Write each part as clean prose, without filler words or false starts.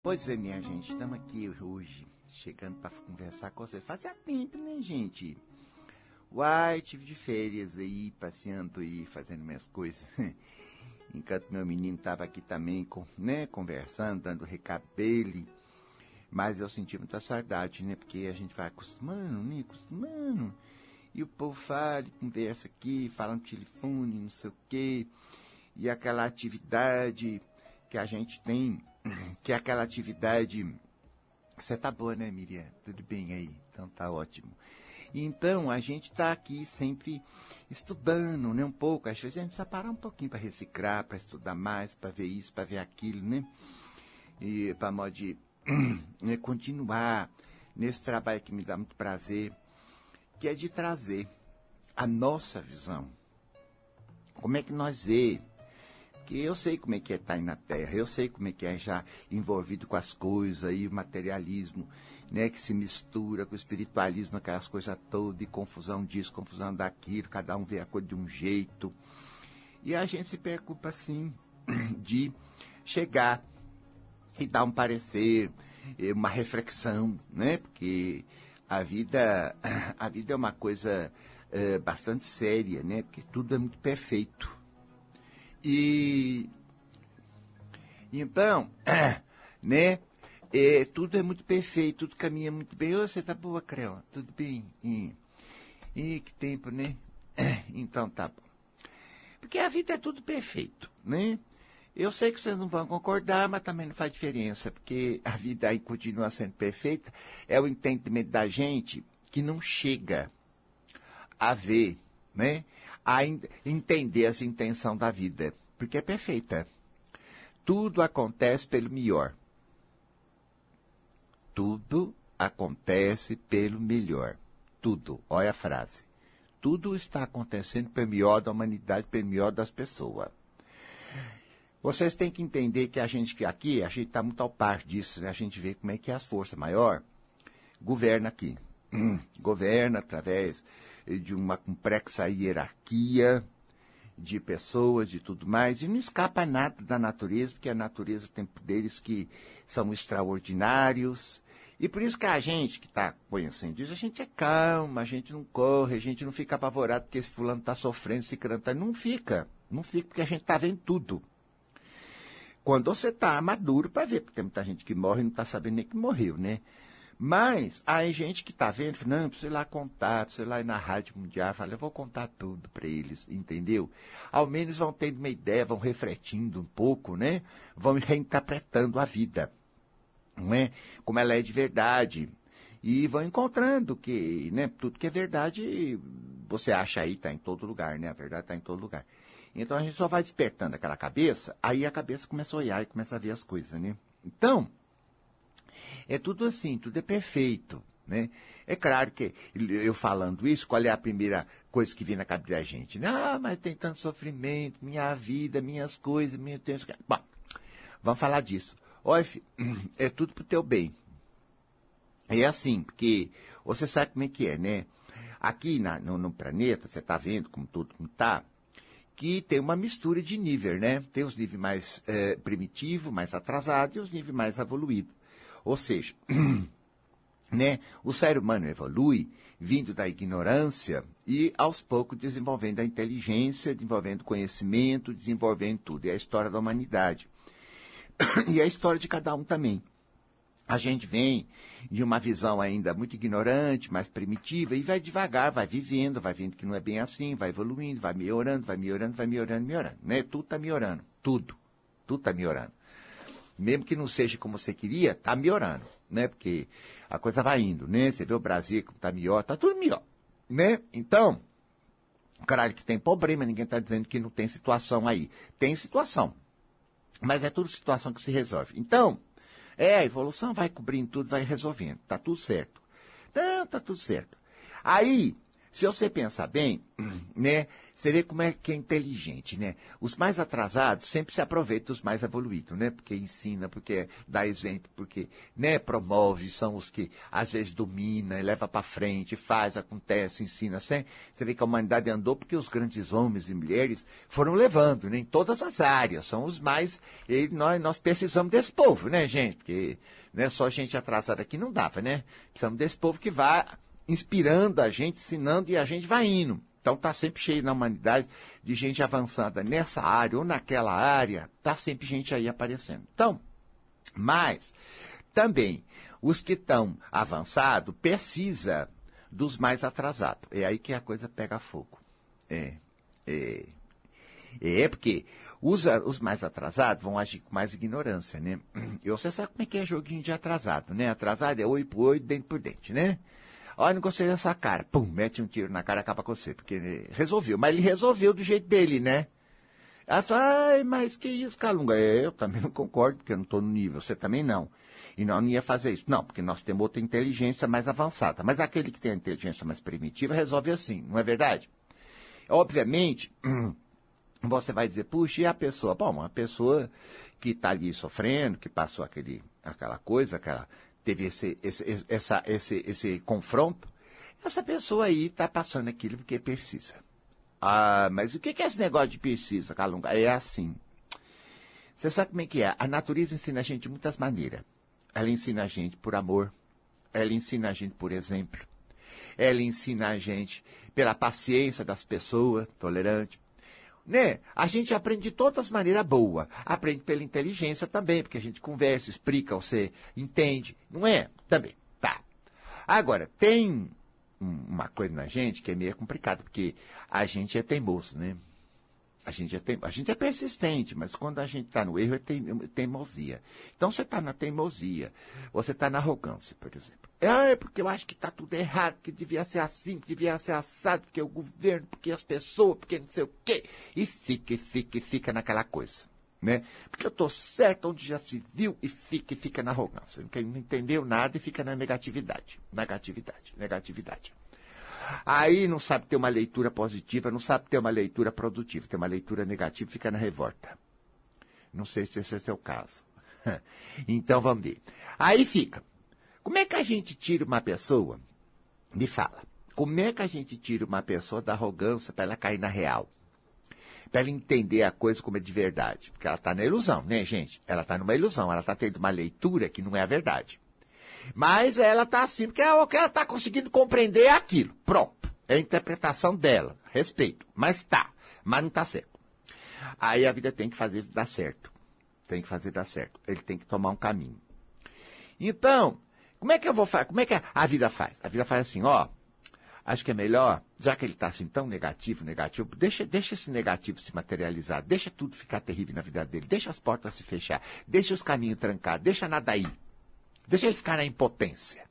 Pois é, minha gente, estamos aqui hoje, chegando para conversar com vocês. Fazia tempo, né, gente? Uai, tive de férias aí, passeando aí, fazendo minhas coisas. Enquanto meu menino estava aqui também, né, conversando, dando o recado dele. Mas eu senti muita saudade, né? Porque a gente vai acostumando, né? Acostumando. E o povo fala, conversa aqui, fala no telefone, não sei o quê. E aquela atividade que a gente tem, que é aquela atividade... Você tá boa, né, Miriam? Tudo bem aí? Então tá ótimo. Então, a gente está aqui sempre estudando, né, um pouco. Às vezes a gente precisa parar um pouquinho para reciclar, para estudar mais, para ver isso, para ver aquilo, né? E para modo de continuar nesse trabalho que me dá muito prazer, que é de trazer a nossa visão. Como é que nós vê? Porque eu sei como é que é estar aí na Terra, eu sei como é que é já envolvido com as coisas aí, o materialismo, né, que se mistura com o espiritualismo, aquelas coisas todas, e confusão disso, confusão daquilo, cada um vê a coisa de um jeito. E a gente se preocupa, assim, de chegar e dar um parecer, uma reflexão, né, porque a vida é uma coisa bastante séria, né, porque tudo é muito perfeito. E então, né, tudo é muito perfeito, tudo caminha muito bem. Ô, você tá boa, Creu? Tudo bem? Que tempo, né? Então tá bom. Porque a vida é tudo perfeito, né? Eu sei que vocês não vão concordar, mas também não faz diferença, porque a vida aí continua sendo perfeita. É o entendimento da gente que não chega a ver, né, a entender essa intenção da vida, porque é perfeita. Tudo acontece pelo melhor. Tudo acontece pelo melhor. Tudo, olha a frase. Tudo está acontecendo pelo melhor da humanidade, pelo melhor das pessoas. Vocês têm que entender que a gente está muito ao par disso, né? A gente vê como é que as forças maiores governam aqui. Governa através de uma complexa hierarquia de pessoas, de tudo mais, e não escapa nada da natureza, porque a natureza tem poderes que são extraordinários, e por isso que a gente que está conhecendo isso, a gente é calma, a gente não corre, a gente não fica apavorado porque esse fulano está sofrendo, esse crânio está... Não fica porque a gente está vendo tudo. Quando você está maduro para ver, porque tem muita gente que morre e não está sabendo nem que morreu, né? Mas aí gente que está vendo, não, precisa ir lá contar, precisa ir lá na Rádio Mundial, fala, eu vou contar tudo para eles, entendeu? Ao menos vão tendo uma ideia, vão refletindo um pouco, né? Vão reinterpretando a vida, não é? Como ela é de verdade. E vão encontrando que, né, tudo que é verdade, você acha aí, está em todo lugar, né? A verdade está em todo lugar. Então a gente só vai despertando aquela cabeça, aí a cabeça começa a olhar e começa a ver as coisas, né? Então... é tudo assim, tudo é perfeito, né? É claro que eu falando isso, qual é a primeira coisa que vem na cabeça da gente? Ah, mas tem tanto sofrimento, minha vida, minhas coisas, meu tempo... Bom, vamos falar disso. Olha, é tudo pro teu bem. É assim, porque você sabe como é que é, né? Aqui no planeta, você está vendo como tudo está, que tem uma mistura de nível, né? Tem os níveis mais primitivos, mais atrasados, e os níveis mais evoluídos. Ou seja, né, o ser humano evolui vindo da ignorância e, aos poucos, desenvolvendo a inteligência, desenvolvendo conhecimento, desenvolvendo tudo. É a história da humanidade. E a história de cada um também. A gente vem de uma visão ainda muito ignorante, mais primitiva, e vai devagar, vai vendo que não é bem assim, vai evoluindo, vai melhorando, né? Tudo está melhorando, tudo está melhorando. Mesmo que não seja como você queria, está melhorando, né? Porque a coisa vai indo, né? Você vê o Brasil como está melhor, está tudo melhor, né? Então, claro que tem problema, ninguém está dizendo que não tem situação aí. Tem situação, mas é tudo situação que se resolve. Então, a evolução vai cobrindo tudo, vai resolvendo, está tudo certo. Não, está tudo certo. Aí, Se você pensar bem, né, você vê como é que é inteligente, né? Os mais atrasados sempre se aproveitam dos mais evoluídos, né? Porque ensina, porque dá exemplo, porque, né, promove, são os que às vezes domina, leva para frente, faz, acontece, ensina. Você vê que a humanidade andou porque os grandes homens e mulheres foram levando, né, em todas as áreas, são os mais... E nós precisamos desse povo, né, gente? Porque, né, só gente atrasada aqui não dava, né? Precisamos desse povo que vá inspirando a gente, ensinando, e a gente vai indo. Então está sempre cheio na humanidade de gente avançada nessa área ou naquela área, está sempre gente aí aparecendo. Então, mas também os que estão avançados precisa dos mais atrasados. É aí que a coisa pega fogo. Porque os mais atrasados vão agir com mais ignorância, né? E você sabe como é que é joguinho de atrasado, né? Atrasado é oi por oi, dente por dente, né? Olha, não gostei dessa cara. Pum, mete um tiro na cara e acaba com você. Porque resolveu. Mas ele resolveu do jeito dele, né? Ela fala, ai, mas que isso, Calunga? Eu também não concordo, porque eu não estou no nível. Você também não. E nós não ia fazer isso. Não, porque nós temos outra inteligência mais avançada. Mas aquele que tem a inteligência mais primitiva resolve assim, não é verdade? Obviamente, você vai dizer, puxa, e a pessoa? Bom, uma pessoa que está ali sofrendo, que passou aquela coisa, teve esse confronto, essa pessoa aí está passando aquilo porque precisa. Ah, mas o que é esse negócio de precisa, Calunga? É assim. Você sabe como é que é? A natureza ensina a gente de muitas maneiras. Ela ensina a gente por amor, ela ensina a gente por exemplo, ela ensina a gente pela paciência das pessoas, tolerante. Né? A gente aprende de todas as maneiras boas. Aprende pela inteligência também, porque a gente conversa, explica, você entende. Não é? Também. Tá. Agora, tem uma coisa na gente que é meio complicada, porque a gente é teimoso, né? A gente é persistente, mas quando a gente está no erro é teimosia. Então você está na teimosia, você está na arrogância, por exemplo. É porque eu acho que está tudo errado, que devia ser assim, que devia ser assado, porque o governo, porque as pessoas, porque não sei o quê. E fica naquela coisa, né? Porque eu estou certo onde já se viu e fica na arrogância. Não entendeu nada e fica na negatividade. Negatividade. Aí não sabe ter uma leitura positiva, não sabe ter uma leitura produtiva. Tem uma leitura negativa e fica na revolta. Não sei se esse é o seu caso. Então vamos ver. Aí fica. Como é que a gente tira uma pessoa? Me fala. Como é que a gente tira uma pessoa da arrogância para ela cair na real? Para ela entender a coisa como é de verdade. Porque ela está na ilusão, né, gente? Ela está numa ilusão. Ela está tendo uma leitura que não é a verdade. Mas ela está assim, porque o que ela está conseguindo compreender é aquilo. Pronto. É a interpretação dela. Respeito. Mas não está certo. Aí a vida tem que fazer dar certo. Ele tem que tomar um caminho. Então, como é que eu vou fazer? Como é que a vida faz? A vida faz assim, ó. Acho que é melhor, já que ele está assim tão negativo, deixa esse negativo se materializar. Deixa tudo ficar terrível na vida dele. Deixa as portas se fechar. Deixa os caminhos trancar. Deixa nada ir. Deixa ele ficar na impotência.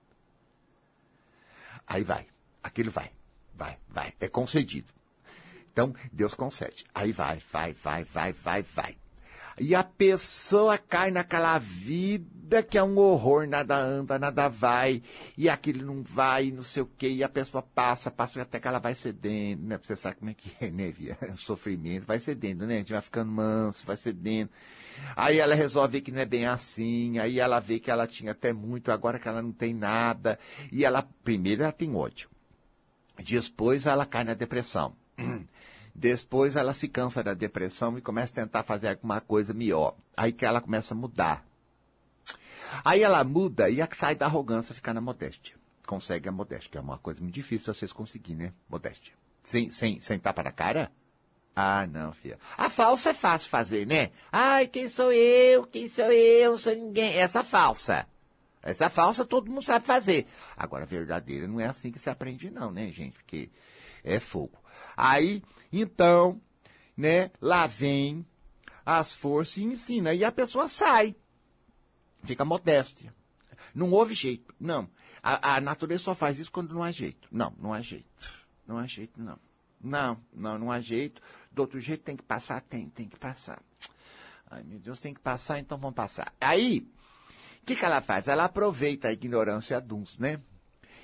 Aí vai. Aquilo vai. É concedido. Então, Deus concede. Aí vai. E a pessoa cai naquela vida que é um horror, nada anda, nada vai, e aquilo não vai, não sei o quê, e a pessoa passa até que ela vai cedendo, né? Você sabe como é que é, né, Via? Sofrimento, vai cedendo, né? A gente vai ficando manso, vai cedendo. Aí ela resolve que não é bem assim, aí ela vê que ela tinha até muito, agora que ela não tem nada, e primeiro ela tem ódio. Depois ela cai na depressão. Depois ela se cansa da depressão e começa a tentar fazer alguma coisa melhor. Aí que ela começa a mudar. Aí ela muda e sai da arrogância, fica na modéstia. Consegue a modéstia, que é uma coisa muito difícil vocês conseguirem, né? Modéstia. Sem tapa na cara? Ah, não, filha. A falsa é fácil fazer, né? Ai, quem sou eu? Não sou ninguém. Essa falsa todo mundo sabe fazer. Agora, a verdadeira não é assim que se aprende não, né, gente? Porque é fogo. Aí, então, né, lá vem as forças e ensina. E a pessoa sai. Fica modéstia. Não houve jeito. Não. A natureza só faz isso quando não há jeito. Não há jeito. Não há jeito, não. Não há jeito. Do outro jeito tem que passar? Tem que passar. Ai, meu Deus, tem que passar, então vamos passar. Aí, o que ela faz? Ela aproveita a ignorância de uns, né?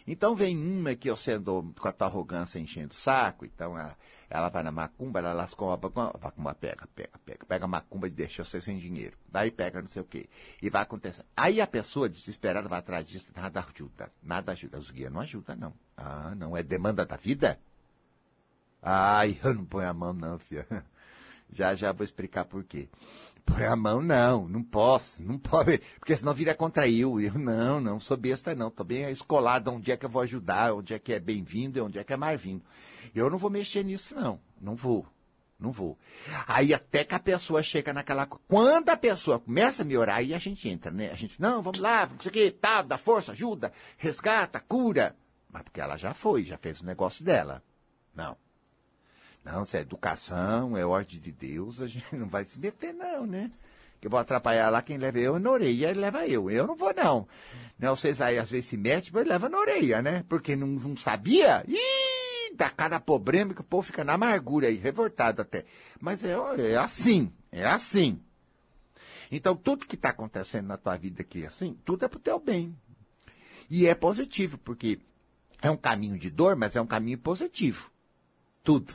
Então vem uma que você andou com a tua arrogância enchendo o saco, então ela vai na macumba, ela lascou uma macumba, pega a macumba e deixa você sem dinheiro. Daí pega não sei o quê. E vai acontecer. Aí a pessoa desesperada vai atrás disso, nada ajuda. Nada ajuda. Os guias não ajudam, não. Ah, não, é demanda da vida? Ai, eu não ponho a mão não, filha. Já vou explicar por quê. Põe a mão, não posso, não pode, porque senão vira contra eu. Eu não sou besta não, tô bem escolado onde é que eu vou ajudar, onde é que é bem-vindo e onde é que é mais-vindo. Eu não vou mexer nisso não vou. Aí até que a pessoa chega naquela... Quando a pessoa começa a me orar, aí a gente entra, né? A gente, não, vamos lá, não sei o quê, tá, dá força, ajuda, resgata, cura. Mas porque ela já fez o negócio dela. Não, se é educação, é ordem de Deus, a gente não vai se meter não, né? Que eu vou atrapalhar lá, quem leva eu na orelha, ele leva eu. Eu não vou não. Vocês aí às vezes se metem, mas leva na orelha, né? Porque não sabia? Ih, dá cada problema que o povo fica na amargura aí, revoltado até. Mas é assim. Então tudo que está acontecendo na tua vida aqui assim, tudo é pro teu bem. E é positivo, porque é um caminho de dor, mas é um caminho positivo. Tudo.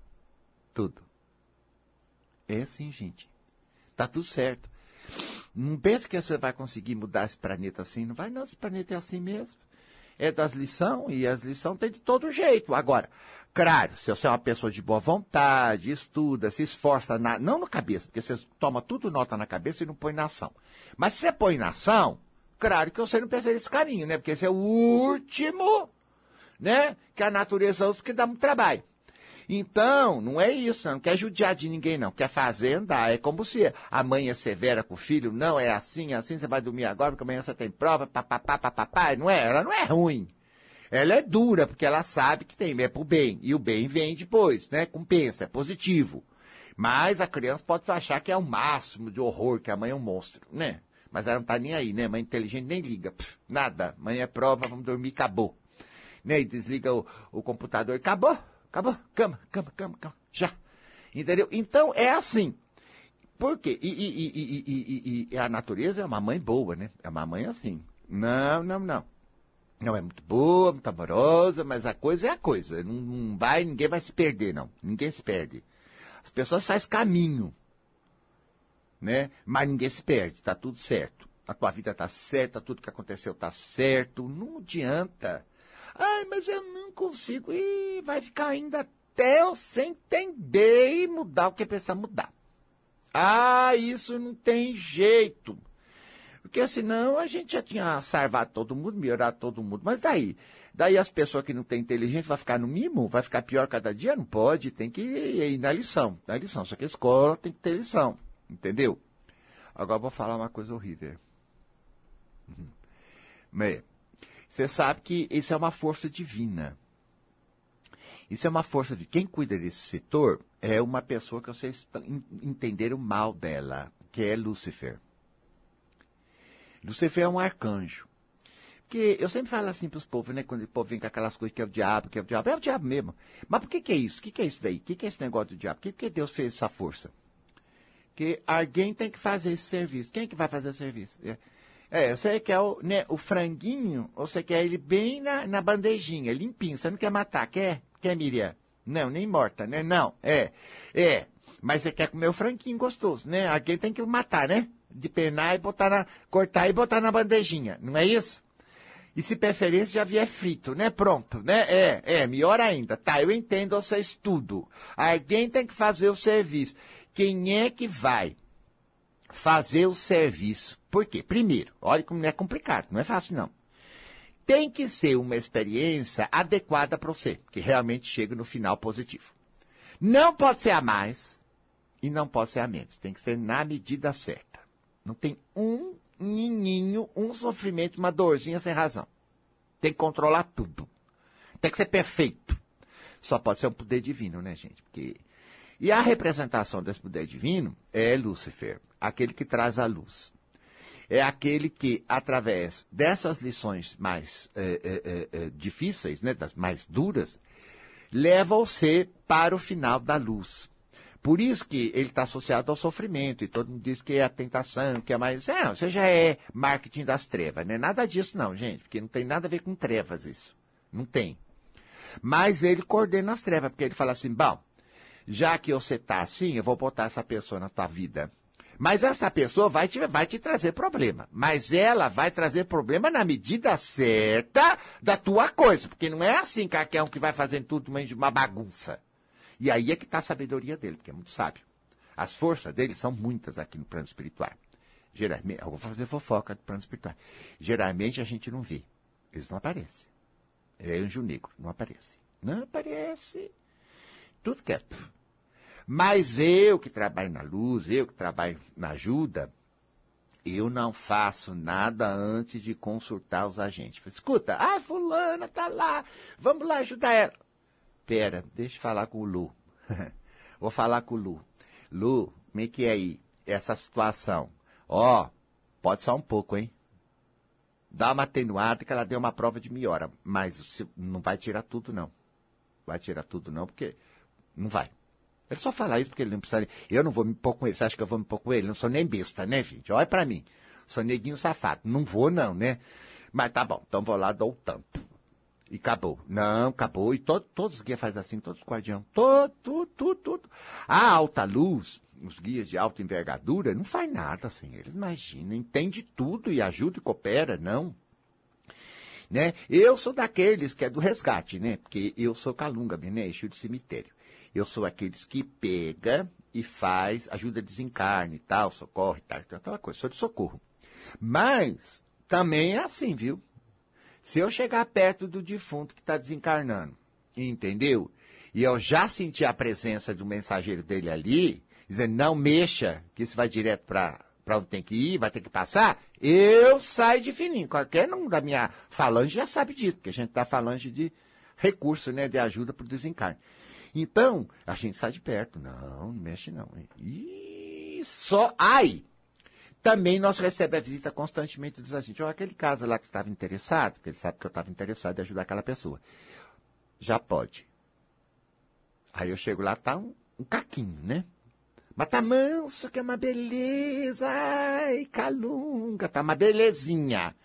É assim, gente. Tá tudo certo. Não pense que você vai conseguir mudar esse planeta assim. Não vai não, esse planeta é assim mesmo. É das lições, e as lições tem de todo jeito. Agora, claro, se você é uma pessoa de boa vontade, estuda, se esforça, não na cabeça, porque você toma tudo nota na cabeça e não põe na ação. Mas se você põe na ação, claro que você não pensa nesse caminho, né? Porque esse é o último, né? Que a natureza usa, porque dá muito trabalho. Então, não é isso, não quer judiar de ninguém, não. Quer fazer, andar. É como se a mãe é severa com o filho. Não, é assim, você vai dormir agora, porque amanhã você tem prova, papapá. Não é, ela não é ruim. Ela é dura, porque ela sabe que é pro bem. E o bem vem depois, né? Compensa, é positivo. Mas a criança pode achar que é o máximo de horror, que a mãe é um monstro, né? Mas ela não tá nem aí, né? Mãe inteligente nem liga. Nada. Mãe é prova, vamos dormir, acabou. Né? E desliga o computador, acabou, cama, já. Entendeu? Então, é assim. Por quê? E a natureza é uma mãe boa, né? É uma mãe assim. Não. Não é muito boa, muito amorosa, mas a coisa é a coisa. Não vai, ninguém vai se perder, não. Ninguém se perde. As pessoas fazem caminho, né? Mas ninguém se perde, tá tudo certo. A tua vida tá certa, tudo que aconteceu tá certo. Não adianta. Ai, mas eu não consigo. E vai ficar ainda até você entender e mudar o que precisa mudar. Ah, isso não tem jeito. Porque senão a gente já tinha salvado todo mundo, melhorado todo mundo. Mas daí as pessoas que não têm inteligência vão ficar no mimo? Vai ficar pior cada dia? Não pode, tem que ir na lição. Só que a escola tem que ter lição. Entendeu? Agora eu vou falar uma coisa horrível. Você sabe que isso é uma força divina. Isso é uma força de quem cuida desse setor é uma pessoa que vocês entenderam mal dela, que é Lúcifer. Lúcifer é um arcanjo. Porque eu sempre falo assim para os povos, né? Quando o povo vem com aquelas coisas que é o diabo, é o diabo mesmo. Mas por que é isso? O que é isso daí? O que é esse negócio do diabo? Por que Deus fez essa força? Porque alguém tem que fazer esse serviço. Quem é que vai fazer o serviço? Você quer o franguinho, ou você quer ele bem na bandejinha, limpinho. Você não quer matar, quer, Miriam? Não, nem morta, né? Não, Mas você quer comer o franguinho gostoso, né? Alguém tem que matar, né? De penar e cortar e botar na bandejinha, não é isso? E se preferência já vier frito, né? Pronto, né? Melhor ainda. Tá, eu entendo vocês tudo. Alguém tem que fazer o serviço. Quem é que vai fazer o serviço? Por quê? Primeiro, olha como não é complicado, não é fácil não. Tem que ser uma experiência adequada para você, que realmente chega no final positivo. Não pode ser a mais e não pode ser a menos. Tem que ser na medida certa. Não tem um nininho, um sofrimento, uma dorzinha sem razão. Tem que controlar tudo. Tem que ser perfeito. Só pode ser um poder divino, né, gente? E a representação desse poder divino é Lúcifer, aquele que traz a luz. É aquele que, através dessas lições mais difíceis, né, das mais duras, leva você para o final da luz. Por isso que ele está associado ao sofrimento, e todo mundo diz que é a tentação, que é mais... Não, você já é marketing das trevas, não é nada disso não, gente, porque não tem nada a ver com trevas isso. Não tem. Mas ele coordena as trevas, porque ele fala assim, bom, já que você está assim, eu vou botar essa pessoa na tua vida. Mas essa pessoa vai te trazer problema. Mas ela vai trazer problema na medida certa da tua coisa. Porque não é assim, Carquel, que vai fazendo tudo uma bagunça. E aí é que está a sabedoria dele, porque é muito sábio. As forças dele são muitas aqui no plano espiritual. Geralmente, eu vou fazer fofoca do plano espiritual. Geralmente a gente não vê. Eles não aparecem. É anjo negro, não aparece. Não aparece. Tudo quieto. Mas eu que trabalho na luz, eu que trabalho na ajuda, eu não faço nada antes de consultar os agentes. Escuta, fulana tá lá, vamos lá ajudar ela. Pera, deixa eu falar com o Lu. Vou falar com o Lu. Lu, como é que é aí essa situação? Pode só um pouco, hein? Dá uma atenuada que ela deu uma prova de melhora, mas não vai tirar tudo, não. Vai tirar tudo, não, porque não vai. Ele só fala isso porque ele não precisa... Eu não vou me pôr com ele. Você acha que eu vou me pôr com ele? Não sou nem besta, né, gente? Olha pra mim. Sou neguinho safado. Não vou, não, né? Mas tá bom. Então vou lá, dou o tampo. E acabou. Não, acabou. E todos os guias fazem assim, todos os guardiões. Tudo. A alta luz, os guias de alta envergadura, não faz nada sem eles. Imagina, entende tudo e ajuda e coopera, não. Né? Eu sou daqueles que é do resgate, né? Porque eu sou calunga, né? Eixo de cemitério. Eu sou aqueles que pega e faz, ajuda a desencarne e tal, socorre e tal, aquela coisa, sou de socorro. Mas também é assim, viu? Se eu chegar perto do defunto que está desencarnando, entendeu? E eu já senti a presença do mensageiro dele ali, dizendo, não mexa, que isso vai direto para onde tem que ir, vai ter que passar, eu saio de fininho. Qualquer um da minha falange já sabe disso, porque a gente está falange de recurso, né, de ajuda para o desencarne. Então, a gente sai de perto. Não mexe não. E só... Também nós recebemos a visita constantemente dos agentes. Aquele caso lá que estava interessado, porque ele sabe que eu estava interessado em ajudar aquela pessoa. Já pode. Aí eu chego lá, tá um caquinho, né? Mas tá manso, que é uma beleza. Ai, calunga, tá uma belezinha.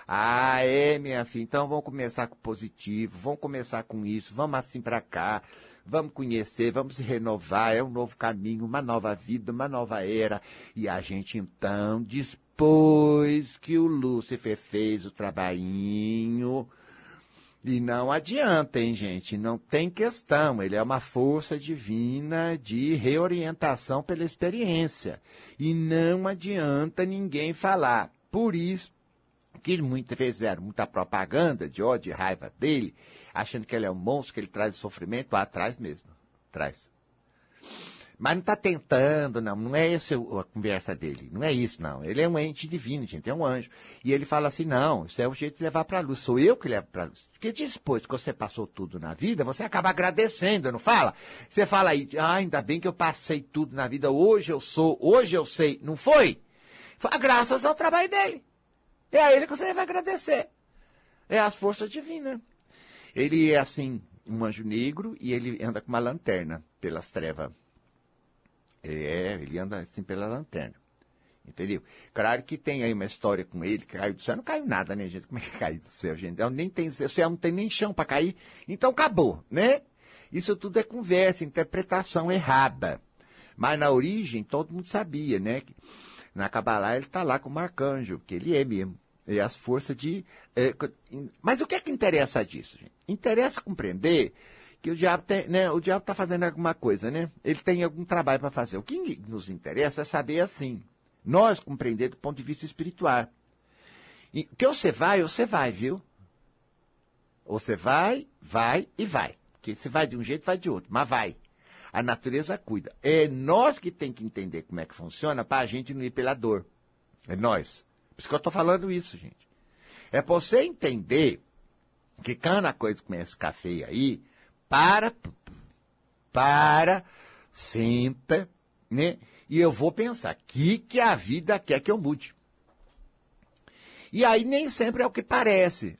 Minha filha, então vamos começar com positivo, vamos começar com isso, vamos assim para cá. Vamos conhecer, vamos se renovar, é um novo caminho, uma nova vida, uma nova era. E a gente, então, depois que o Lúcifer fez o trabalhinho, e não adianta, hein, gente, não tem questão, ele é uma força divina de reorientação pela experiência. E não adianta ninguém falar. Por isso que muitas vezes fizeram muita propaganda de ódio e raiva dele, achando que ele é um monstro, que ele traz sofrimento, traz mesmo, traz. Mas não está tentando, não é essa a conversa dele, não é isso, não. Ele é um ente divino, gente, é um anjo. E ele fala assim, não, isso é o jeito de levar para a luz, sou eu que levo para a luz. Porque depois que você passou tudo na vida, você acaba agradecendo, não fala? Você fala aí, ainda bem que eu passei tudo na vida, hoje eu sei, não foi? Graças ao trabalho dele. É a ele que você vai agradecer. É as forças divinas. Ele é assim, um anjo negro, e ele anda com uma lanterna pelas trevas. Ele anda assim pela lanterna. Entendeu? Claro que tem aí uma história com ele, que caiu do céu. Não caiu nada, né, gente? Como é que caiu do céu, gente? O céu não tem nem chão para cair. Então acabou, né? Isso tudo é conversa, interpretação errada. Mas na origem, todo mundo sabia, né? Na Kabbalah ele está lá com o arcanjo, que ele é mesmo. E as forças de... Mas o que é que interessa disso, gente? Interessa compreender que o diabo está fazendo alguma coisa, né? Ele tem algum trabalho para fazer. O que nos interessa é saber assim. Nós compreender do ponto de vista espiritual. E que você vai, viu? Você vai e vai. Porque você vai de um jeito, vai de outro, mas vai. A natureza cuida. É nós que tem que entender como é que funciona para a gente não ir pela dor. É nós. Por isso que eu estou falando isso, gente. É para você entender que quando a coisa começa a ficar feia aí, senta, né? E eu vou pensar, que a vida quer que eu mude? E aí nem sempre é o que parece.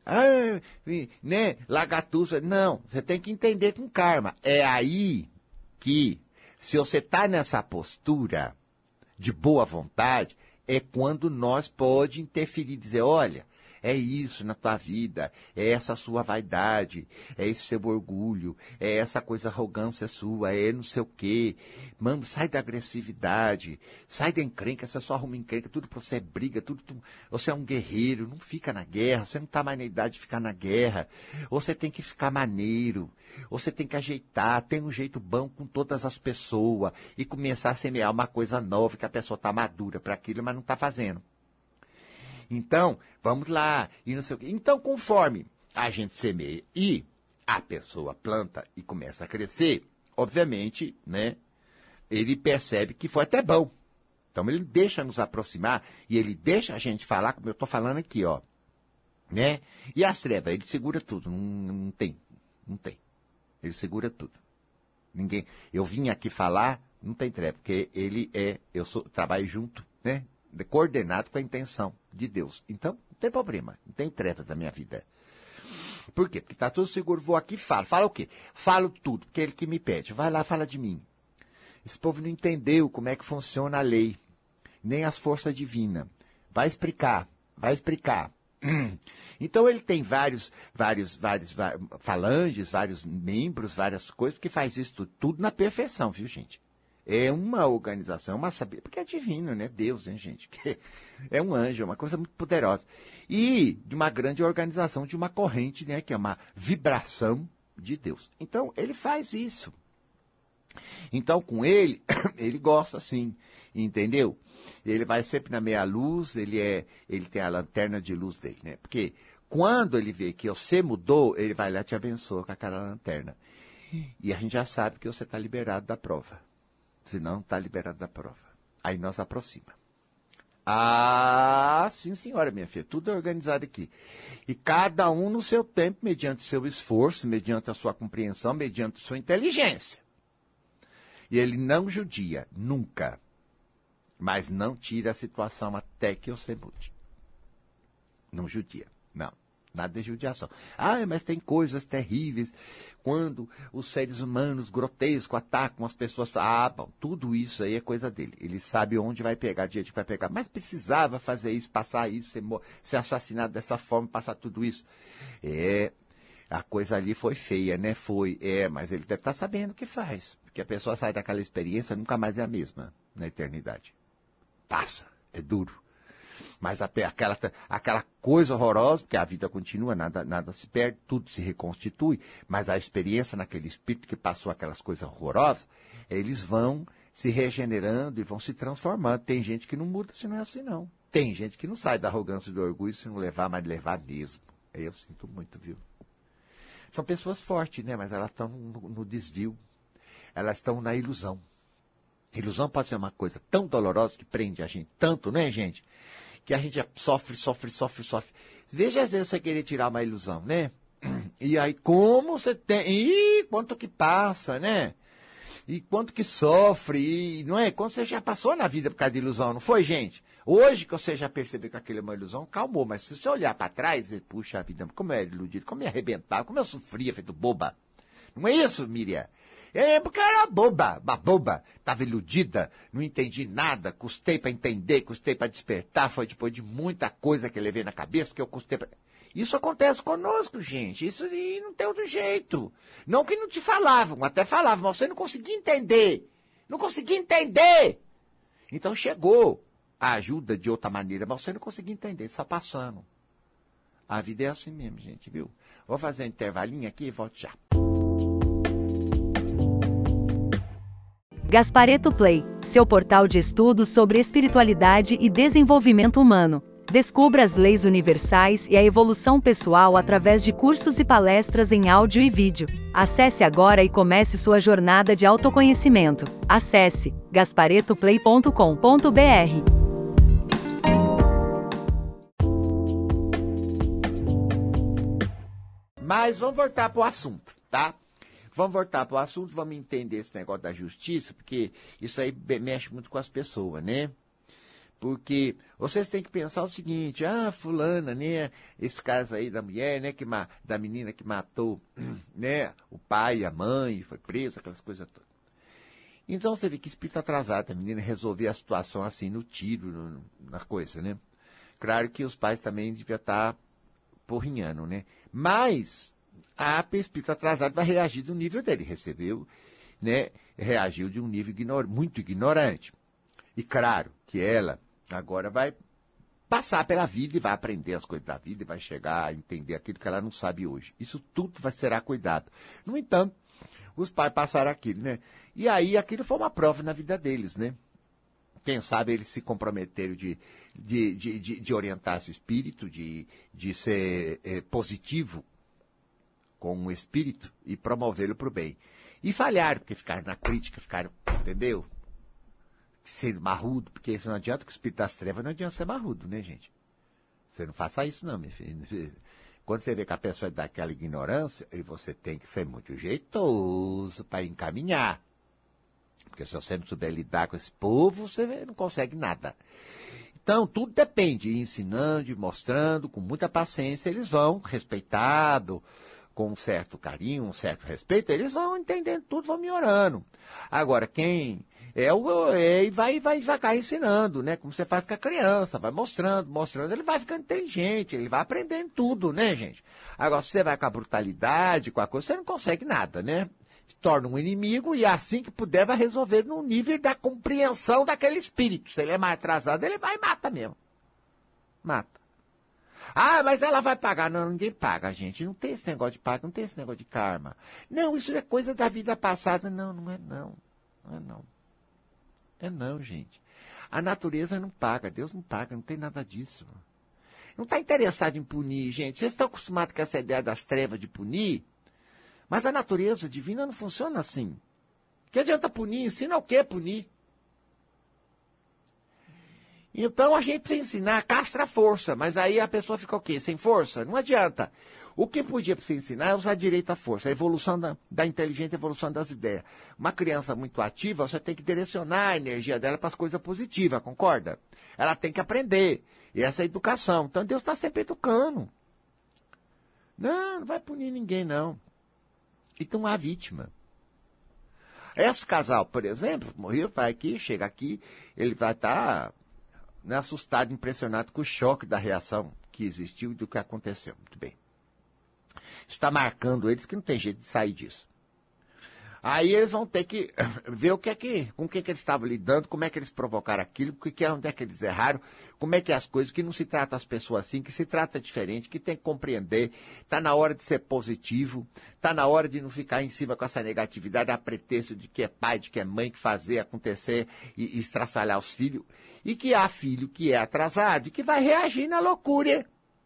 Né? Lagartuça. Não, você tem que entender com karma. É aí que Se você está nessa postura de boa vontade, é quando nós pode interferir, dizer, olha, é isso na tua vida, é essa sua vaidade, é esse seu orgulho, é essa coisa arrogância sua, é não sei o quê. Mano, sai da agressividade, sai da encrenca, você só arruma encrenca, tudo pra você é briga, você é um guerreiro, não fica na guerra, você não tá mais na idade de ficar na guerra, você tem que ficar maneiro, você tem que ajeitar, tem um jeito bom com todas as pessoas e começar a semear uma coisa nova que a pessoa tá madura para aquilo, mas não tá fazendo. Então, vamos lá, e não sei o quê. Então, conforme a gente semeia e a pessoa planta e começa a crescer, obviamente, né, ele percebe que foi até bom. Então, ele deixa nos aproximar e ele deixa a gente falar, como eu estou falando aqui, ó, né? E as trevas, ele segura tudo, não tem. Ele segura tudo. Ninguém, eu vim aqui falar, não tem treva, porque trabalho junto, né? Coordenado com a intenção de Deus. Então, não tem problema, não tem trevas na minha vida. Por quê? Porque está tudo seguro, vou aqui e falo. Fala o quê? Falo tudo, porque é ele que me pede. Vai lá, fala de mim. Esse povo não entendeu como é que funciona a lei, nem as forças divinas. Vai explicar. Então, ele tem vários falanges, vários membros, várias coisas, que faz isso tudo na perfeição, viu, gente? É uma organização, uma sabedoria, porque é divino, né? Deus, né, gente? É um anjo, é uma coisa muito poderosa. E de uma grande organização, de uma corrente, né? Que é uma vibração de Deus. Então, ele faz isso. Então, com ele, ele gosta sim, entendeu? Ele vai sempre na meia luz, ele tem a lanterna de luz dele, né? Porque quando ele vê que você mudou, ele vai lá e te abençoa com aquela lanterna. E a gente já sabe que você está liberado da prova. Se não, está liberado da prova. Aí nós aproxima. Ah, sim, senhora, minha filha. Tudo é organizado aqui. E cada um no seu tempo, mediante o seu esforço, mediante a sua compreensão, mediante a sua inteligência. E ele não judia, nunca. Mas não tira a situação até que você mude. Não judia, não. Nada de judiação. Ah, mas tem coisas terríveis quando os seres humanos grotescos atacam as pessoas. Ah, bom, tudo isso aí é coisa dele. Ele sabe onde vai pegar, dia que vai pegar. Mas precisava fazer isso, passar isso, ser assassinado dessa forma, passar tudo isso. A coisa ali foi feia, né? Mas ele deve estar sabendo o que faz. Porque a pessoa sai daquela experiência, nunca mais é a mesma na eternidade. Passa, é duro. Mas aquela coisa horrorosa, porque a vida continua, nada se perde, tudo se reconstitui, mas a experiência naquele espírito que passou aquelas coisas horrorosas, eles vão se regenerando e vão se transformando. Tem gente que não muda se não é assim, não. Tem gente que não sai da arrogância e do orgulho se não levar, mas levar mesmo. Eu sinto muito, viu? São pessoas fortes, né? Mas elas estão no desvio, elas estão na ilusão. Ilusão pode ser uma coisa tão dolorosa que prende a gente tanto, né, gente? Que a gente sofre. Veja, às vezes, você querer tirar uma ilusão, né? E aí, como você tem... Ih, quanto que passa, né? E quanto que sofre, não é? Quando você já passou na vida por causa de ilusão, não foi, gente? Hoje que você já percebeu que aquilo é uma ilusão, calmou. Mas se você olhar para trás, e puxa a vida, como eu era iludido, como eu me arrebentava, como eu sofria, feito boba. Não é isso, Miriam? Porque eu era uma boba, estava iludida, não entendi nada, custei para entender, custei para despertar, foi depois de muita coisa que eu levei na cabeça, porque eu custei para... Isso acontece conosco, gente, isso aí não tem outro jeito. Não que não te falavam, até falavam, mas você não conseguia entender, Então chegou a ajuda de outra maneira, mas você não conseguia entender, só passando. A vida é assim mesmo, gente, viu? Vou fazer um intervalinho aqui e volto já. Gasparetto Play, seu portal de estudos sobre espiritualidade e desenvolvimento humano. Descubra as leis universais e a evolução pessoal através de cursos e palestras em áudio e vídeo. Acesse agora e comece sua jornada de autoconhecimento. Acesse gasparettoplay.com.br. Mas vamos voltar para o assunto, tá? Vamos voltar para o assunto, vamos entender esse negócio da justiça, porque isso aí mexe muito com as pessoas, né? Porque vocês têm que pensar o seguinte, fulana, né? Esse caso aí da mulher, né? Da menina que matou, né? O pai, a mãe, foi presa, aquelas coisas todas. Então você vê que espírito atrasado, a menina resolver a situação assim, no tiro, na coisa, né? Claro que os pais também deviam estar porrinhando, né? Mas a espírito atrasado vai reagir do nível dele, recebeu, né? Reagiu de um nível muito ignorante. E claro que ela agora vai passar pela vida e vai aprender as coisas da vida e vai chegar a entender aquilo que ela não sabe hoje. Isso tudo será cuidado. No entanto, os pais passaram aquilo, né? E aí aquilo foi uma prova na vida deles, né? Quem sabe eles se comprometeram de orientar esse espírito, de ser positivo com o espírito e promovê-lo para o bem. E falharam, porque ficaram na crítica, entendeu? Sendo marrudo, porque isso não adianta, que o espírito das trevas não adianta ser marrudo, né, gente? Você não faça isso não, meu filho. Quando você vê que a pessoa é daquela ignorância, você tem que ser muito jeitoso para encaminhar. Porque se você não souber lidar com esse povo, você não consegue nada. Então, tudo depende, ensinando, mostrando, com muita paciência, eles vão, respeitado, com um certo carinho, um certo respeito, eles vão entendendo tudo, vão melhorando. Agora, quem vai devagar ensinando, né? Como você faz com a criança, vai mostrando, ele vai ficando inteligente, ele vai aprendendo tudo, né, gente? Agora, se você vai com a brutalidade, com a coisa, você não consegue nada, né? Se torna um inimigo e assim que puder vai resolver no nível da compreensão daquele espírito. Se ele é mais atrasado, ele vai e mata mesmo. Mata. Ah, mas ela vai pagar. Não, ninguém paga, gente. Não tem esse negócio de paga, não tem esse negócio de karma. Não, isso é coisa da vida passada. Não, não é não. Não é não. É não, gente. A natureza não paga, Deus não paga, não tem nada disso. Não está interessado em punir, gente. Vocês estão acostumados com essa ideia das trevas de punir, mas a natureza divina não funciona assim. Que adianta punir? Ensina o que punir? Então a gente precisa ensinar, castra a força, mas aí a pessoa fica o quê? Sem força? Não adianta. O que podia precisar ensinar é usar direito à força, a evolução da inteligência, a evolução das ideias. Uma criança muito ativa, você tem que direcionar a energia dela para as coisas positivas, concorda? Ela tem que aprender. E essa é a educação. Então Deus está sempre educando. Não vai punir ninguém, não. Então há vítima. Esse casal, por exemplo, morreu, vai aqui, chega aqui, ele vai estar assustado, impressionado com o choque da reação que existiu e do que aconteceu. Muito bem. Isso está marcando eles que não tem jeito de sair disso. Aí eles vão ter que ver com o que eles estavam lidando, como é que eles provocaram aquilo, onde é que eles erraram, como é que é as coisas, que não se trata as pessoas assim, que se trata diferente, que tem que compreender, está na hora de ser positivo, está na hora de não ficar em cima com essa negatividade, a pretexto de que é pai, de que é mãe, que fazer acontecer e estraçalhar os filhos, e que há filho que é atrasado e que vai reagir na loucura.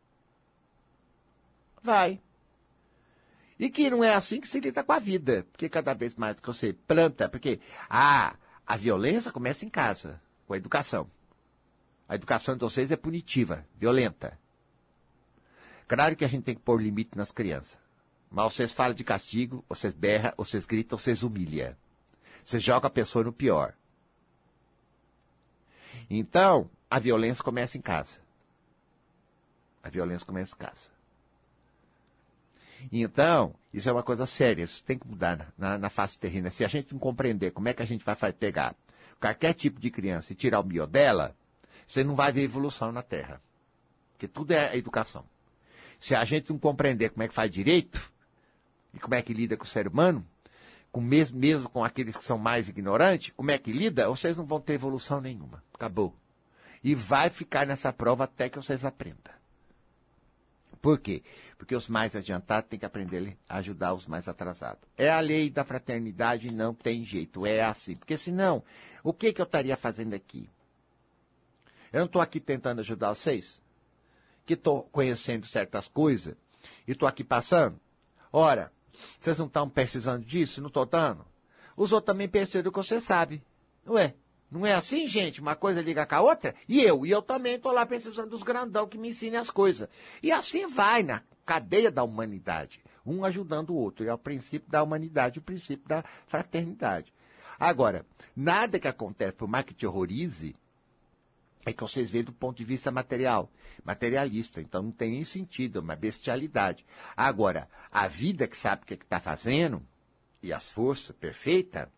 Vai. E que não é assim que se lida com a vida. Porque cada vez mais que você planta, porque a violência começa em casa, com a educação. A educação de vocês é punitiva, violenta. Claro que a gente tem que pôr limite nas crianças. Mas vocês falam de castigo, vocês berram, vocês gritam, vocês humilham. Vocês jogam a pessoa no pior. Então, a violência começa em casa. A violência começa em casa. Então, isso é uma coisa séria, isso tem que mudar na face terrena. Se a gente não compreender como é que a gente vai pegar qualquer tipo de criança e tirar o bio dela, você não vai ver evolução na Terra. Porque tudo é educação. Se a gente não compreender como é que faz direito, e como é que lida com o ser humano, mesmo com aqueles que são mais ignorantes, como é que lida, vocês não vão ter evolução nenhuma. Acabou. E vai ficar nessa prova até que vocês aprendam. Por quê? Porque os mais adiantados têm que aprender a ajudar os mais atrasados. É a lei da fraternidade, não tem jeito, é assim. Porque senão, o que eu estaria fazendo aqui? Eu não estou aqui tentando ajudar vocês? Que estou conhecendo certas coisas e estou aqui passando? Ora, vocês não estão precisando disso? Não estou dando? Os outros também perceberam que você sabe. Ué? Não é assim, gente? Uma coisa liga com a outra? E eu também estou lá precisando dos grandão que me ensinem as coisas. E assim vai na cadeia da humanidade, um ajudando o outro. É o princípio da humanidade, o princípio da fraternidade. Agora, nada que acontece, por mais que te horrorize, é que vocês veem do ponto de vista materialista. Então não tem nem sentido, é uma bestialidade. Agora, a vida que sabe o que está fazendo, e as forças perfeitas,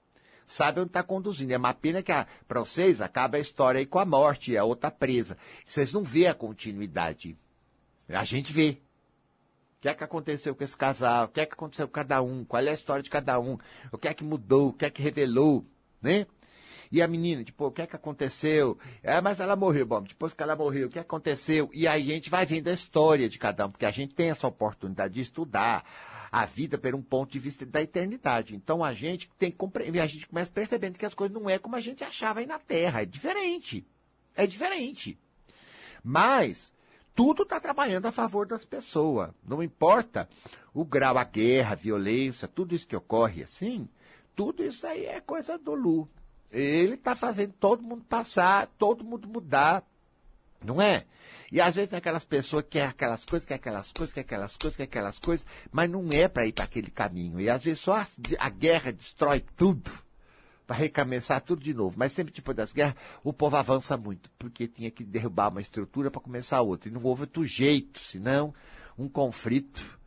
sabe onde está conduzindo. É uma pena que, para vocês, acaba a história aí com a morte e a outra presa. Vocês não vê a continuidade. A gente vê. O que é que aconteceu com esse casal? O que é que aconteceu com cada um? Qual é a história de cada um? O que é que mudou? O que é que revelou? Né? E a menina, tipo, o que é que aconteceu? Mas ela morreu, bom, depois que ela morreu, o que aconteceu? E aí a gente vai vendo a história de cada um, porque a gente tem essa oportunidade de estudar a vida por um ponto de vista da eternidade. Então a gente tem que compreender, a gente começa percebendo que as coisas não é como a gente achava aí na Terra, é diferente. É diferente. Mas tudo está trabalhando a favor das pessoas. Não importa o grau, a guerra, a violência, tudo isso que ocorre assim, tudo isso aí é coisa do Lu. Ele está fazendo todo mundo passar, todo mundo mudar, não é? E às vezes tem aquelas pessoas que querem aquelas coisas, quer aquelas coisas, quer aquelas coisas, quer aquelas coisas, mas não é para ir para aquele caminho. E às vezes só a guerra destrói tudo, para recomeçar tudo de novo. Mas sempre depois das guerras, o povo avança muito, porque tinha que derrubar uma estrutura para começar outra. E não houve outro jeito, senão um conflito.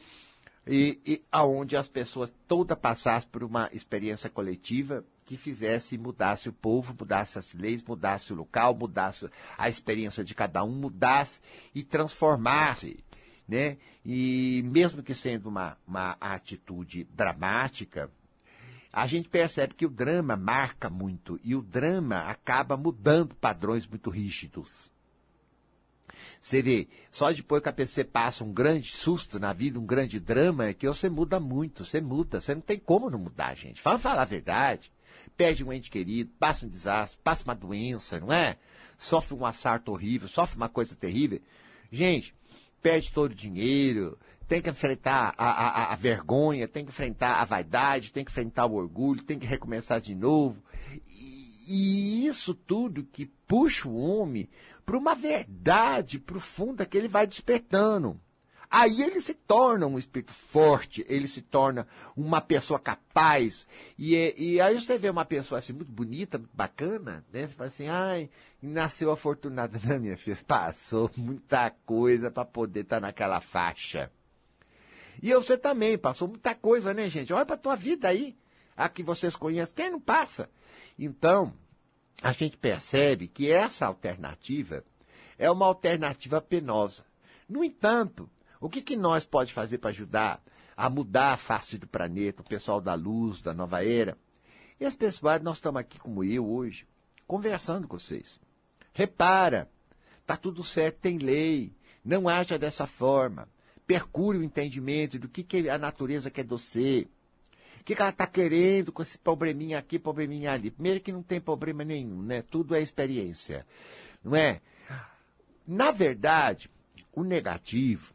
E aonde as pessoas todas passassem por uma experiência coletiva que fizesse, mudasse o povo, mudasse as leis, mudasse o local, mudasse a experiência de cada um, mudasse e transformasse, né? E mesmo que sendo uma atitude dramática, a gente percebe que o drama marca muito e o drama acaba mudando padrões muito rígidos. Você vê, só depois que a pessoa passa um grande susto na vida, um grande drama, é que você muda muito, você muda, você não tem como não mudar, gente. Vamos falar a verdade. Perde um ente querido, passa um desastre, passa uma doença, não é? Sofre um assalto horrível, sofre uma coisa terrível. Gente, perde todo o dinheiro, tem que enfrentar a vergonha, tem que enfrentar a vaidade, tem que enfrentar o orgulho, tem que recomeçar de novo. E isso tudo que puxa o homem para uma verdade profunda que ele vai despertando. Aí ele se torna um espírito forte, ele se torna uma pessoa capaz. E aí você vê uma pessoa assim muito bonita, muito bacana, né? Você fala assim, ai, nasceu afortunada. Não, minha filha, passou muita coisa para poder estar naquela faixa. E você também passou muita coisa, né, gente? Olha para a tua vida aí, a que vocês conhecem, quem não passa? Então, a gente percebe que essa alternativa é uma alternativa penosa. No entanto, o que nós pode fazer para ajudar a mudar a face do planeta, o pessoal da luz, da nova era? E as pessoas, nós estamos aqui como eu hoje, conversando com vocês. Repara, está tudo certo, tem lei, não haja dessa forma. Percure o entendimento do que a natureza quer de você. O que ela está querendo com esse probleminha aqui, probleminha ali? Primeiro que não tem problema nenhum, né? Tudo é experiência, não é? Na verdade, o negativo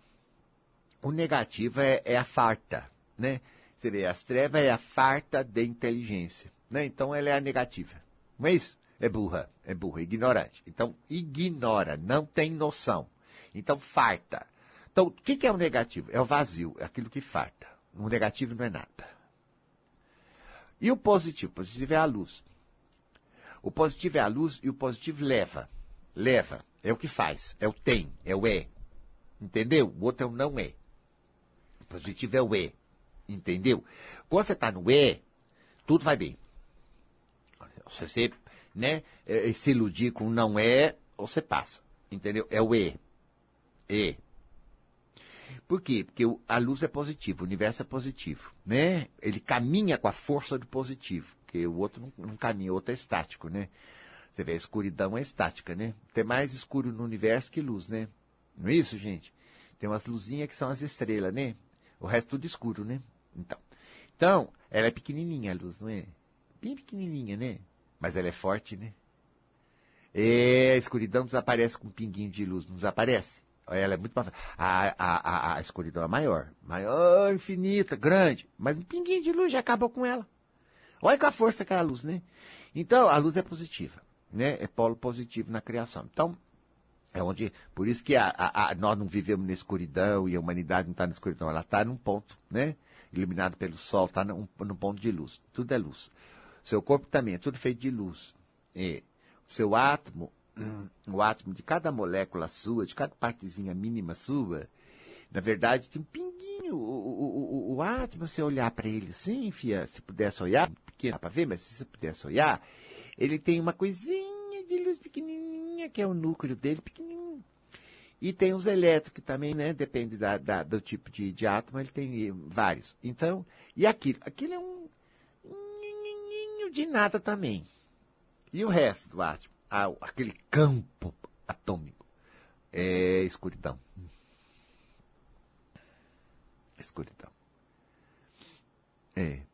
é a farta, né? Você vê, as trevas é a farta de inteligência, né? Então ela é a negativa, não é isso? É burra, ignorante. Então, ignora, não tem noção. Então, farta. Então, o que é o negativo? É o vazio, é aquilo que farta. O negativo não é nada. E o positivo? O positivo é a luz. O positivo é a luz e o positivo leva. Leva. É o que faz. É o tem. É o é. Entendeu? O outro é o não é. O positivo é o é. Entendeu? Quando você está no é, tudo vai bem. Se você, né, se iludir com não é, você passa. Entendeu? É o é. É. Por quê? Porque a luz é positiva, o universo é positivo, né? Ele caminha com a força do positivo, porque o outro não caminha, o outro é estático, né? Você vê, a escuridão é estática, né? Tem mais escuro no universo que luz, né? Não é isso, gente? Tem umas luzinhas que são as estrelas, né? O resto tudo escuro, né? Então, ela é pequenininha, a luz, não é? Bem pequenininha, né? Mas ela é forte, né? A escuridão desaparece com um pinguinho de luz, não desaparece? Ela é muito mais. A escuridão é maior, infinita, grande, mas um pinguinho de luz já acabou com ela. Olha com a força que é a luz, né? Então, a luz é positiva, né? É polo positivo na criação. Então, é onde, por isso que nós não vivemos na escuridão e a humanidade não está na escuridão, ela está num ponto, né? Iluminado pelo sol, está num ponto de luz. Tudo é luz. Seu corpo também é tudo feito de luz. O seu átomo, o átomo de cada molécula sua, de cada partezinha mínima sua, na verdade tem um pinguinho. O átomo, você olhar para ele assim, se pudesse olhar, pequeno, pequeno, dá para ver, mas se você pudesse olhar, ele tem uma coisinha de luz pequenininha, que é o núcleo dele, pequenininho. E tem os elétrons, que também, né, depende do tipo de átomo, ele tem vários. Então, e aquilo é um ninho de nada também. E o resto do átomo, aquele campo atômico, é escuridão. Escuridão. É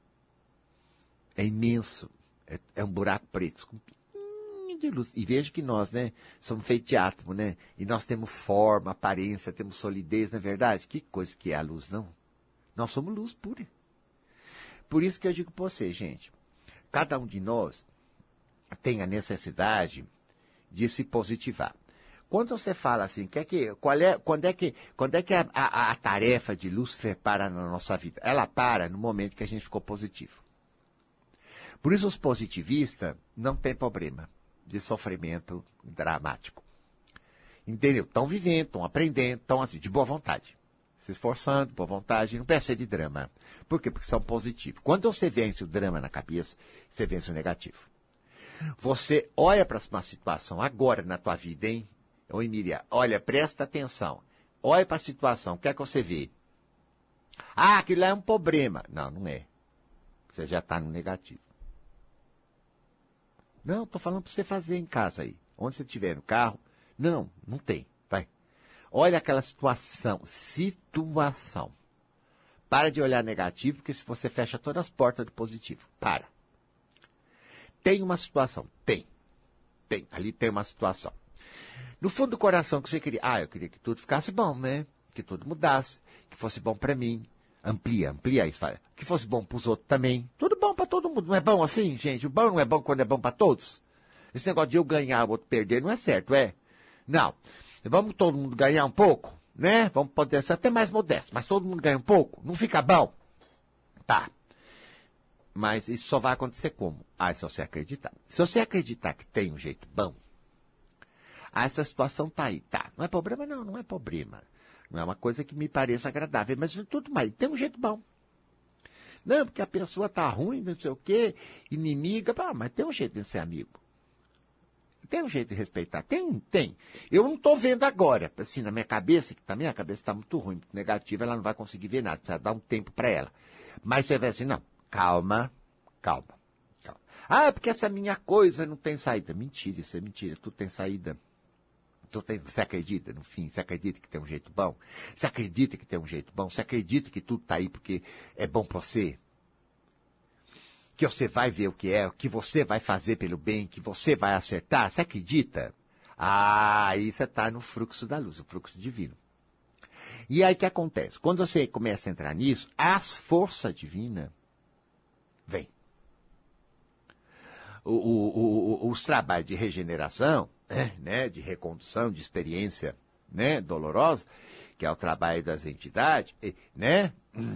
imenso. É um buraco preto com de luz. E veja que nós, né, somos feitos de átomo, né? E nós temos forma, aparência, temos solidez, não é verdade? Que coisa que é a luz, não? Nós somos luz pura. Por isso que eu digo para você, gente, cada um de nós tem a necessidade de se positivar. Quando você fala assim, quando é que a tarefa de Lúcifer para na nossa vida? Ela para no momento que a gente ficou positivo. Por isso os positivistas não têm problema de sofrimento dramático. Entendeu? Estão vivendo, estão aprendendo, estão assim, de boa vontade. Se esforçando, boa vontade, não precisa de drama. Por quê? Porque são positivos. Quando você vence o drama na cabeça, você vence o negativo. Você olha para uma situação agora na tua vida, hein? Oi, Miriam, olha, presta atenção. Olha para a situação, o que é que você vê? Ah, aquilo lá é um problema. Não, não é. Você já está no negativo. Não, estou falando para você fazer em casa aí. Onde você estiver no carro. Não, não tem. Vai. Olha aquela situação. Situação. Para de olhar negativo, porque se você fecha todas as portas do positivo. Para. Tem uma situação. Tem. Ali tem uma situação. No fundo do coração que você queria. Eu queria que tudo ficasse bom, né? Que tudo mudasse. Que fosse bom para mim. Amplia isso. Fala. Que fosse bom para os outros também. Tudo bom para todo mundo. Não é bom assim, gente? O bom não é bom quando é bom para todos? Esse negócio de eu ganhar, o outro perder, não é certo, é? Não. Vamos todo mundo ganhar um pouco, né? Vamos poder ser até mais modesto, mas todo mundo ganha um pouco. Não fica bom? Tá. Mas isso só vai acontecer como? Se você acreditar. Se você acreditar que tem um jeito bom, essa situação tá aí. Tá. Não é problema, não. Não é problema. Não é uma coisa que me pareça agradável, mas tudo mais. Tem um jeito bom. Não, porque a pessoa tá ruim, não sei o quê, inimiga. Mas tem um jeito de ser amigo. Tem um jeito de respeitar. Tem. Eu não tô vendo agora. Assim, na minha cabeça, que também a cabeça tá muito ruim, muito negativa, ela não vai conseguir ver nada. Precisa dar um tempo para ela. Mas você vai assim, não, calma. Porque essa minha coisa não tem saída. Mentira, isso é mentira. Tudo tem saída. Você acredita, no fim? Você acredita que tem um jeito bom? Você acredita que tem um jeito bom? Você acredita que tudo está aí porque é bom para você? Que você vai ver o que você vai fazer pelo bem, que você vai acertar? Você acredita? Aí você está no fluxo da luz, o fluxo divino. E aí o que acontece? Quando você começa a entrar nisso, as forças divinas vêm. Os trabalhos de regeneração, né, de recondução, de experiência, né, dolorosa, que é o trabalho das entidades, né,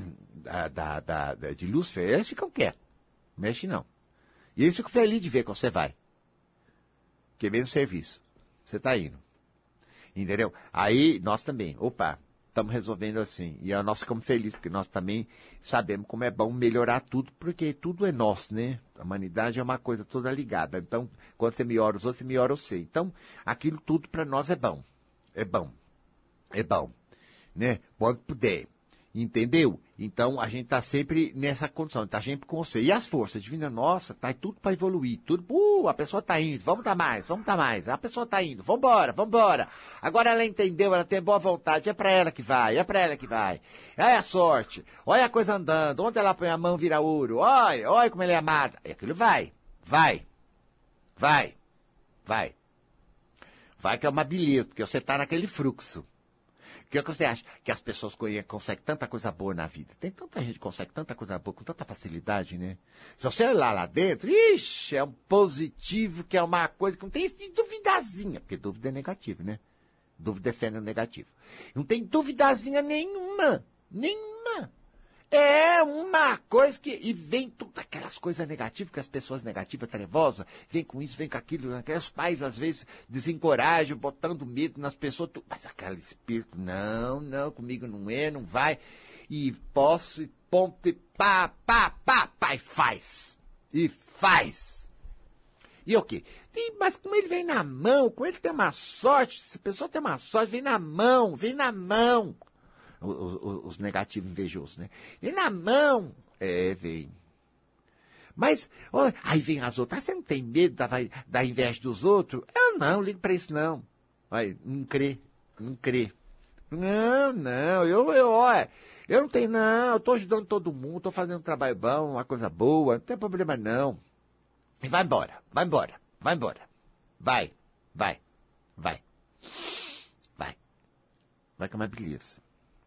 de Lúcifer, eles ficam quietos, mexe não. E eles ficam felizes de ver que você vai. Que é mesmo serviço. Você está indo. Entendeu? Aí nós também, estamos resolvendo assim. E nós ficamos felizes, porque nós também sabemos como é bom melhorar tudo, porque tudo é nosso, né? A humanidade é uma coisa toda ligada. Então, quando você melhora os outros, você melhora você. Então, aquilo tudo para nós é bom. É bom. Né? Quando puder. Entendeu? Então, a gente está sempre nessa condição, está sempre com você. E as forças divinas, nossa, tá tudo para evoluir. Tudo, a pessoa está indo, vamos dar mais. A pessoa está indo, vambora. Agora ela entendeu, ela tem boa vontade, é para ela que vai. É a sorte, olha a coisa andando, onde ela põe a mão vira ouro, olha como ela é amada. E aquilo vai. Vai que é uma beleza, porque você está naquele fluxo. O que você acha? Que as pessoas conseguem tanta coisa boa na vida. Tem tanta gente que consegue tanta coisa boa com tanta facilidade, né? Se você olhar lá dentro, é um positivo, que é uma coisa que não tem de duvidazinha. Porque dúvida é negativo, né? Dúvida é fé no negativo. Não tem duvidazinha nenhuma. É uma coisa que... E vem todas aquelas coisas negativas, que as pessoas negativas, trevosas, vem com isso, vem com aquilo. Os pais, às vezes, desencorajam, botando medo nas pessoas. Mas aquele espírito, não, comigo não vai. E posso, ponto, e pá, e faz. e faz. E o quê? Mas como ele vem na mão, com ele tem uma sorte, se a pessoa tem uma sorte, vem na mão. Os negativos invejosos, né? Vem na mão. Vem. Mas, aí vem as outras. Você não tem medo da inveja dos outros? Eu não ligo pra isso, não. Aí, não crê. Não, eu não tenho, não. Eu tô ajudando todo mundo, tô fazendo um trabalho bom, uma coisa boa, não tem problema, não. E vai embora. Vai com uma beleza.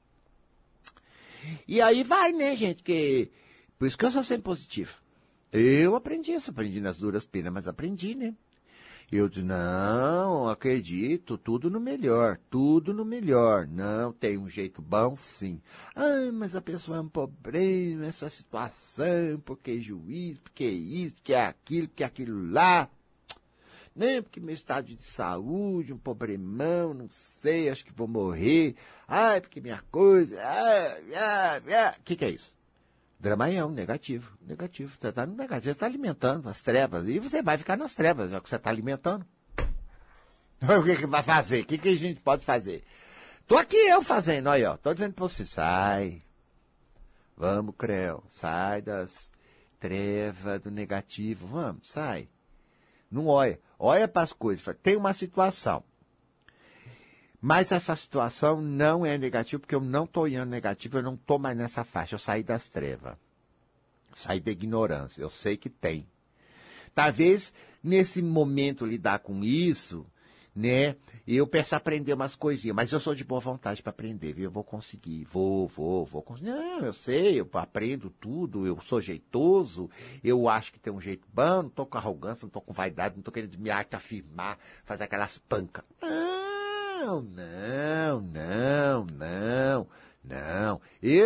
E aí vai, né, gente, que... Por isso que eu sou sempre positivo. Eu aprendi isso, aprendi nas duras penas, mas aprendi, né? Eu disse, não, acredito, tudo no melhor. Não, tem um jeito bom, sim. Mas a pessoa é um problema, essa situação, porque juiz, porque isso, porque aquilo lá. Né? Porque meu estado de saúde, um problemão, não sei, acho que vou morrer. Porque minha coisa... O que é isso? Dramalhão, negativo. Você está no negativo, você está alimentando as trevas. E você vai ficar nas trevas, já que você está alimentando. O que vai fazer? O que a gente pode fazer? Tô aqui eu fazendo, olha, ó. Tô dizendo para você, sai. Vamos, Creu, sai das trevas, do negativo. Vamos, sai. Não olha para as coisas. Tem uma situação. Mas essa situação não é negativa, porque eu não estou olhando negativo, eu não estou mais nessa faixa. Eu saí das trevas. Saí da ignorância. Eu sei que tem. Talvez, nesse momento, lidar com isso, né? Eu peço aprender umas coisinhas, mas eu sou de boa vontade para aprender, viu? Eu vou conseguir. Vou conseguir. Não, eu sei, eu aprendo tudo, eu sou jeitoso, eu acho que tem um jeito bom, não estou com arrogância, não estou com vaidade, não estou querendo me afirmar, fazer aquelas pancas. Não.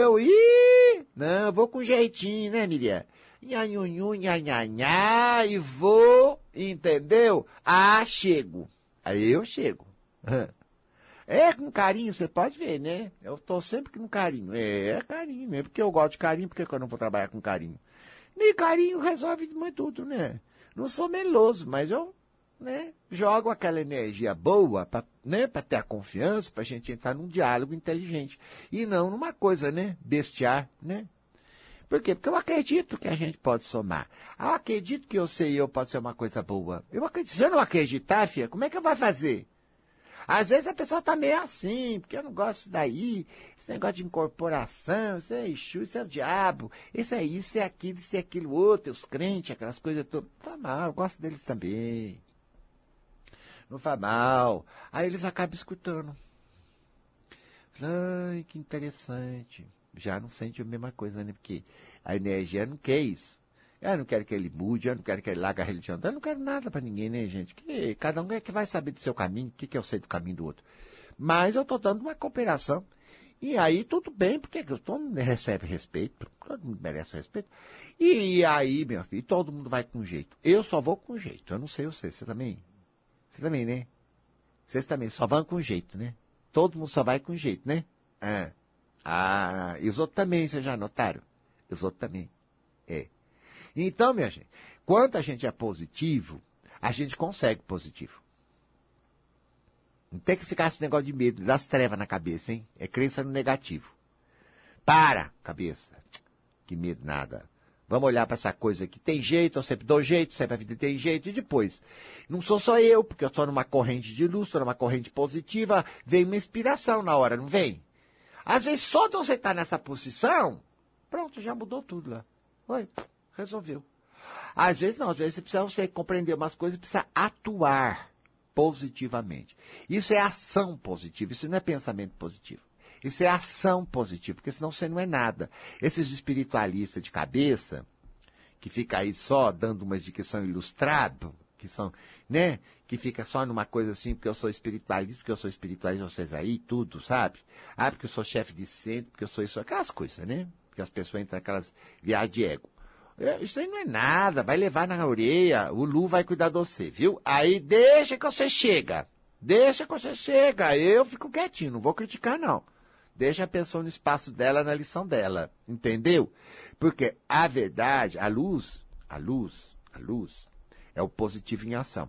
Eu vou com jeitinho, né, Miriam? Nhanhunhu, nhanhanhá, e vou, entendeu? Chego. Aí eu chego. Com carinho, você pode ver, né? Eu tô sempre com carinho. Carinho mesmo, porque eu gosto de carinho, por que eu não vou trabalhar com carinho? Nem carinho resolve muito tudo, né? Não sou meloso, mas eu... né, jogo aquela energia boa para ter a confiança, para a gente entrar num diálogo inteligente. E não numa coisa, né, bestiar, né? Por quê? Porque eu acredito que a gente pode somar. Eu acredito que eu sei eu pode ser uma coisa boa. Eu acredito. Se eu não acreditar, filha, como é que eu vou fazer? Às vezes a pessoa tá meio assim, porque eu não gosto daí, esse negócio de incorporação, isso é Exu, isso é o diabo, isso é isso, é aquilo outro, os crentes, aquelas coisas todas. Não faz mal, eu gosto deles também. Não faz mal. Aí eles acabam escutando. Ai, que interessante. Já não sente a mesma coisa, né? Porque a energia não quer isso. Eu não quero que ele mude, eu não quero que ele largue a religião. Eu não quero nada para ninguém, né, gente? Que cada um é que vai saber do seu caminho, o que eu sei do caminho do outro. Mas eu estou dando uma cooperação. E aí tudo bem, porque todo mundo recebe respeito, todo mundo merece respeito. E aí, meu filho, todo mundo vai com jeito. Eu só vou com jeito. Eu não sei você também? Você também, né? Vocês também só vão com jeito, né? Todo mundo só vai com jeito, né? E os outros também, vocês já notaram? Os outros também. Então, minha gente, quando a gente é positivo, a gente consegue positivo. Não tem que ficar esse negócio de medo, das trevas na cabeça, hein? É crença no negativo. Para, cabeça. Que medo nada. Vamos olhar para essa coisa aqui. Tem jeito, eu sempre dou jeito, sempre a vida tem jeito. E depois, não sou só eu, porque eu estou numa corrente de luz, estou numa corrente positiva, vem uma inspiração na hora, não vem? Às vezes, só de você estar nessa posição, pronto, já mudou tudo lá. Resolveu. Às vezes não, às vezes você compreender umas coisas e precisa atuar positivamente. Isso é ação positiva, isso não é pensamento positivo. Isso é ação positiva, porque senão você não é nada. Esses espiritualistas de cabeça, que fica aí só dando umas dicas que são ilustrados, que são, né, que fica só numa coisa assim, porque eu sou espiritualista, vocês aí, tudo, sabe? Porque eu sou chefe de centro, porque eu sou isso, aquelas coisas, né? Porque as pessoas entram naquelas viagens de ego. Isso aí não é nada, vai levar na orelha, o Lu vai cuidar de você, viu? Aí deixa que você chega, eu fico quietinho, não vou criticar não. Deixa a pessoa no espaço dela, na lição dela, entendeu? Porque a verdade, a luz A luz é o positivo em ação.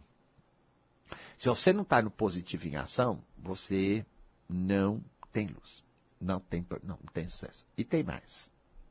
Se você não está no positivo em ação, você não tem luz. Não tem sucesso. E tem mais.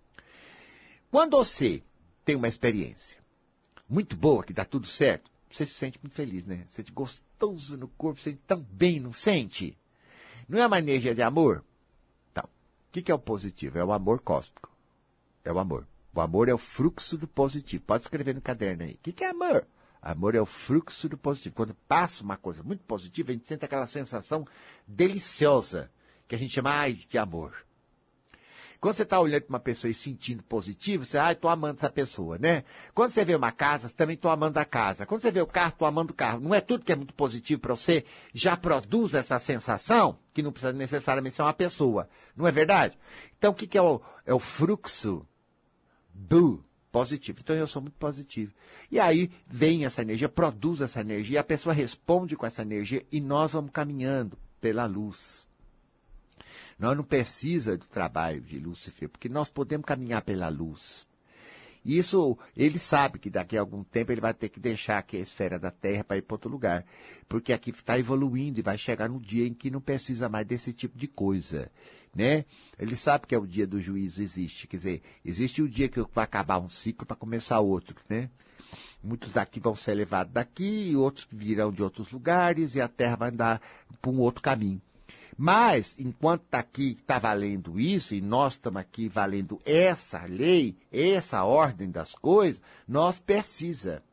Quando você tem uma experiência muito boa, que dá tudo certo, você se sente muito feliz, né? Você sente gostoso no corpo, você sente tão bem, não sente? Não é uma energia de amor? Então, o que é o positivo? É o amor cósmico. É o amor. O amor é o fluxo do positivo. Pode escrever no caderno aí. O que é amor? Amor é o fluxo do positivo. Quando passa uma coisa muito positiva, a gente sente aquela sensação deliciosa, que a gente chama de amor. Quando você está olhando para uma pessoa e sentindo positivo, você, estou amando essa pessoa, né? Quando você vê uma casa, você também estou amando a casa. Quando você vê o carro, estou amando o carro. Não é tudo que é muito positivo para você, já produz essa sensação, que não precisa necessariamente ser uma pessoa. Não é verdade? Então, o que é o fluxo do positivo? Então, eu sou muito positivo. E aí, vem essa energia, produz essa energia, a pessoa responde com essa energia e nós vamos caminhando pela luz. Nós não precisamos do trabalho de Lúcifer, porque nós podemos caminhar pela luz. Isso, ele sabe que daqui a algum tempo ele vai ter que deixar aqui a esfera da Terra para ir para outro lugar. Porque aqui está evoluindo e vai chegar no dia em que não precisa mais desse tipo de coisa, né? Ele sabe que é o dia do juízo existe. Quer dizer, existe o dia que vai acabar um ciclo para começar outro, né? Muitos daqui vão ser levados daqui, e outros virão de outros lugares, e a Terra vai andar para um outro caminho. Mas, enquanto está aqui, está valendo isso, e nós estamos aqui valendo essa lei, essa ordem das coisas, nós precisamos.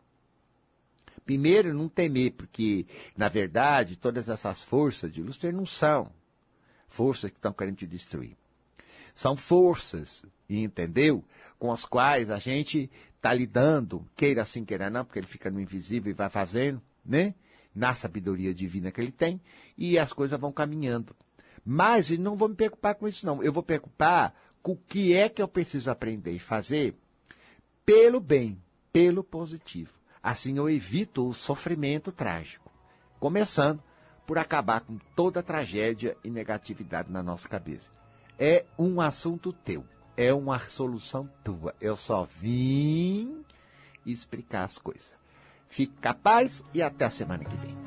Primeiro, não temer, porque, na verdade, todas essas forças de Lúcifer não são forças que estão querendo te destruir. São forças, entendeu? Com as quais a gente está lidando, queira sim, queira não, porque ele fica no invisível e vai fazendo, né? Na sabedoria divina que ele tem, e as coisas vão caminhando. Mas eu não vou me preocupar com isso, não. Eu vou me preocupar com o que é que eu preciso aprender e fazer pelo bem, pelo positivo. Assim eu evito o sofrimento trágico. Começando por acabar com toda a tragédia e negatividade na nossa cabeça. É um assunto teu, é uma solução tua. Eu só vim explicar as coisas. Fique capaz e até a semana que vem.